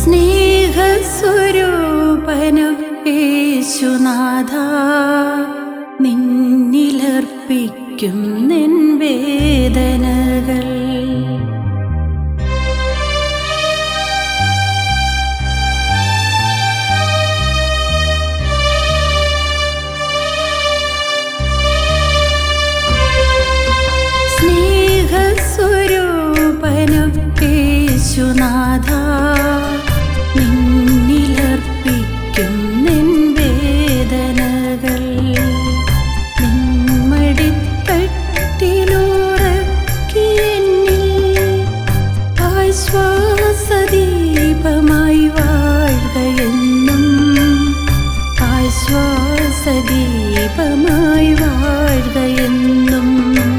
സ്നേഹസ്വരൂപനം യേശുനാഥ, നിന്നിലർപ്പിക്കും നിൻ വേദനകൾ. സ്നേഹസ്വരൂപനം യേശുനാഥ, നിന്നിലർപ്പിക്കും നിൻ വേദനകൾ. നിന്മടിത്തട്ടിലുറക്കി എന്നിൽ ആശ്വാസദീപമായി വാഴുകയെന്നും, ആശ്വാസദീപമായി വാഴുകയെന്നും.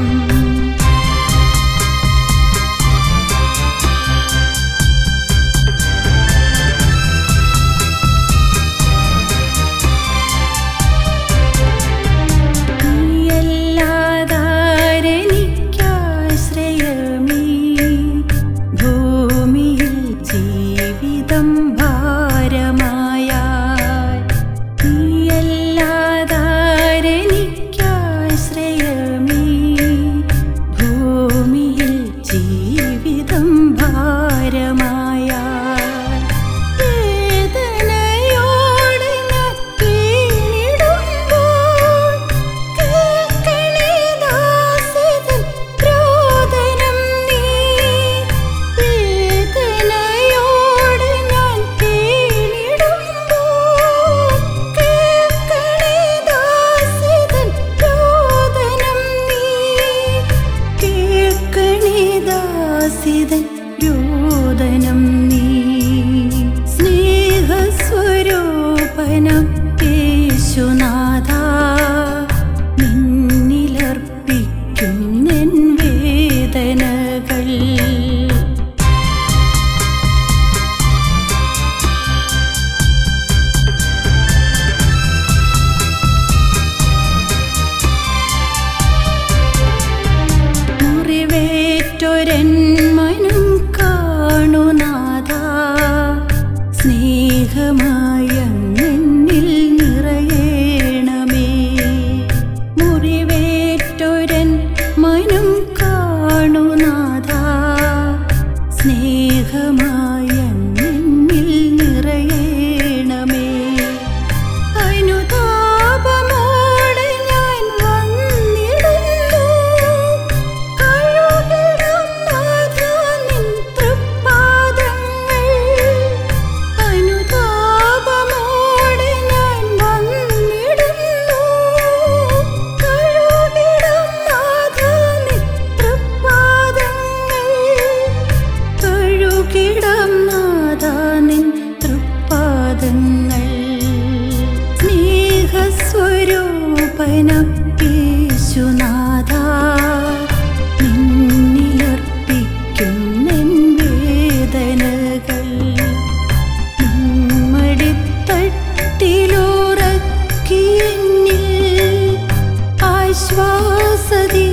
രോദനം നീ സ്നേഹസ്വരൂപനം യേശുനാഥ, നിന്നിലർപ്പിക്കും നിൻ വേദനകൾ. മുറിവേറ്റൊരൻ മനം കാണുനാഥ, സ്നേഹമായങ്ങിൽ നിറയണമേ. മുറിവേറ്റൊരൻ മനം കാണുനാഥ, സ്നേഹമായങ്ങിൽ നിറയണമേ. അനുതാപമോടെ ഞാൻ വന്നിടുന്നു, സ്നേഹസ്വരൂപനം യേശുനാഥ, നിന്നിലർപ്പിക്കും നിൻ വേദനകൾ. നിന്മടിത്തട്ടിലുറക്കി എന്നിൽ ആശ്വാസദീപമായി